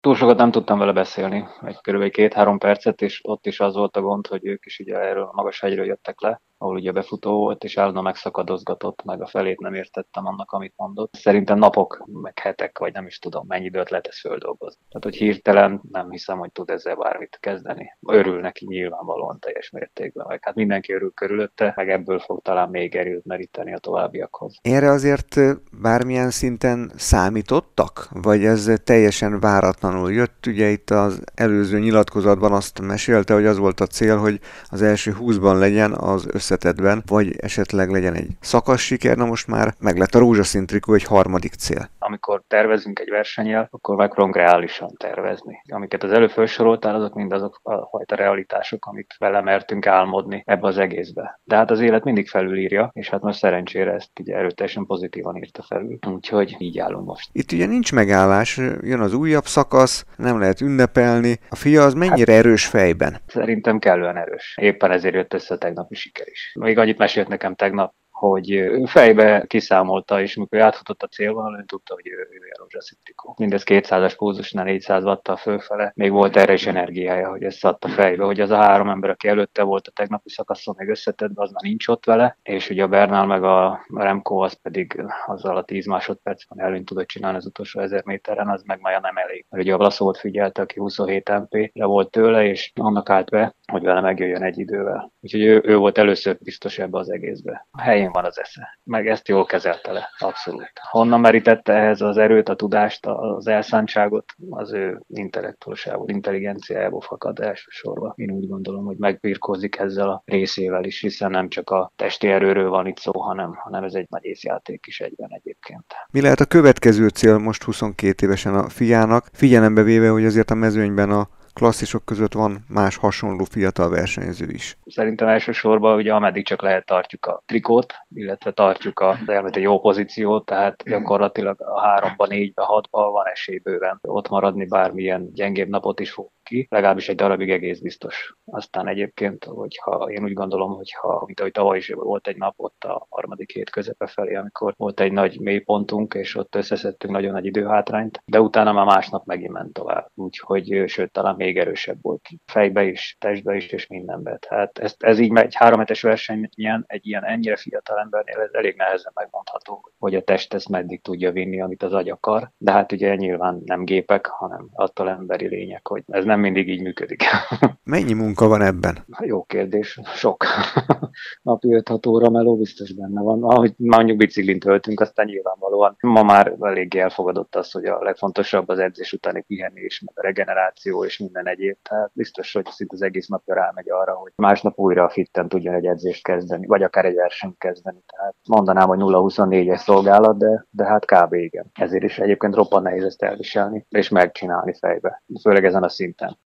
túl sokat nem tudtam vele beszélni, körülbelül 2-3 percet, és ott is az volt a gond, hogy ők is ugye erről a magas hegyről jöttek le, ahol ugye befutó volt, és állandóan megszakadozgatott, meg a felét nem értettem annak, amit mondott. Szerintem napok, meg hetek, vagy nem is tudom, mennyi időt lehet ezt földolgozni. Tehát, hogy hirtelen nem hiszem, hogy tud ezzel bármit kezdeni. Örül neki nyilvánvalóan teljes mértékben, meg hát mindenki örül körülötte, meg ebből fog talán még erőt meríteni a továbbiakhoz. Erre azért bármilyen szinten számítottak? Vagy ez teljesen váratlanul jött? Ugye itt az előző nyilatkozatban azt mesélte, hogy az volt a cél, hogy az első 20-ban legyen az összetettben, vagy esetleg legyen egy szakasz siker, na most már meg lett a rózsaszín trikó egy harmadik cél. Amikor tervezünk egy versennyel, akkor megpróbálunk reálisan tervezni. Amiket az előbb felsoroltál, azok mind azok a fajta realitások, amit vele mertünk álmodni ebbe az egészbe. De hát az élet mindig felülírja, és hát most szerencsére ezt így erőteljesen pozitívan írta felül. Úgyhogy így állunk most. Itt ugye nincs megállás, jön az újabb szakasz, nem lehet ünnepelni. A fia az Hát mennyire erős fejben? szerintem kellően erős. Éppen ezért jött össze a tegnapi siker is. Még annyit mesélt nekem tegnap, hogy ő fejbe kiszámolta, és amikor átfutott a célvonalon, ő tudta, hogy ő a rózsaszín trikó. Mindez 200-as pulzusnál 400 wattal fölfele. Még volt erre is energiája, hogy ezt adta fejbe, hogy az a 3 ember, aki előtte volt a tegnapi szakaszon, meg összetettben, az már nincs ott vele, és ugye a Bernal meg a Remco az pedig azzal a 10 másodpercben előnyt tudott csinálni az utolsó 1000 méteren, az meg már nem elég. Mert ugye a Vlasovot figyelte, aki 27 MP-re volt tőle, és annak állt be, hogy vele megjöjjön egy idővel. Úgyhogy ő volt először biztos ebbe az egészbe. A helyén van az esze. Meg ezt jól kezelte le, abszolút. Honnan merítette ehhez az erőt, a tudást, az elszántságot, az ő intellektualisából, intelligenciájából fakad elsősorban. Én úgy gondolom, hogy megbirkózik ezzel a részével is, hiszen nem csak a testi erőről van itt szó, hanem ez egy nagy észjáték is egyben egyébként. Mi lehet a következő cél most 22 évesen a fiának, figyelembe véve, hogy azért a mezőnyben a klasszisok között van más hasonló fiatal versenyző is? Szerintem elsősorban ugye ameddig csak lehet tartjuk a trikót, illetve tartjuk az elméleti jó pozíciót, tehát gyakorlatilag a 3-ba, 4-be, 6-ba van esély bőven ott maradni, bármilyen gyengébb napot is fog ki, legalábbis egy darabig egész biztos. Aztán egyébként, hogyha én úgy gondolom, mint ahogy tavaly is volt egy nap ott a harmadik hét közepe felé, amikor volt egy nagy mélypontunk, és ott összeszedtünk nagyon nagy időhátrányt, de utána már másnap megint ment tovább. Úgyhogy, sőt, talán még erősebb volt fejbe is, testbe is, és mindenbe. Tehát ez így egy 3 hetes versenyen egy ilyen ennyire fiatal embernél ez elég nehezen megmondható, hogy a test ezt meddig tudja vinni, amit az agy akar. De hát ugye nyilván nem gépek, hanem attól emberi lények, hogy ez nem mindig így működik. Mennyi munka van ebben? Jó kérdés. Sok. Napi 5-6 óra meló biztos benne van. Ahogy mondjuk biciklin töltünk, aztán nyilvánvalóan ma már eléggé elfogadott az, hogy a legfontosabb az edzés utáni pihenés, meg a regeneráció és minden egyéb. Tehát biztos, hogy szinte az egész napja rámegy arra, hogy másnap újra fitten tudjon egy edzést kezdeni, vagy akár egy versenyt kezdeni. Tehát mondanám, hogy 0-24-es szolgálat, de hát kb. Igen. Ezért is egyébként roppant nehéz ezt elviselni, és megcsinálni fejbe. Főleg ezen a szinten.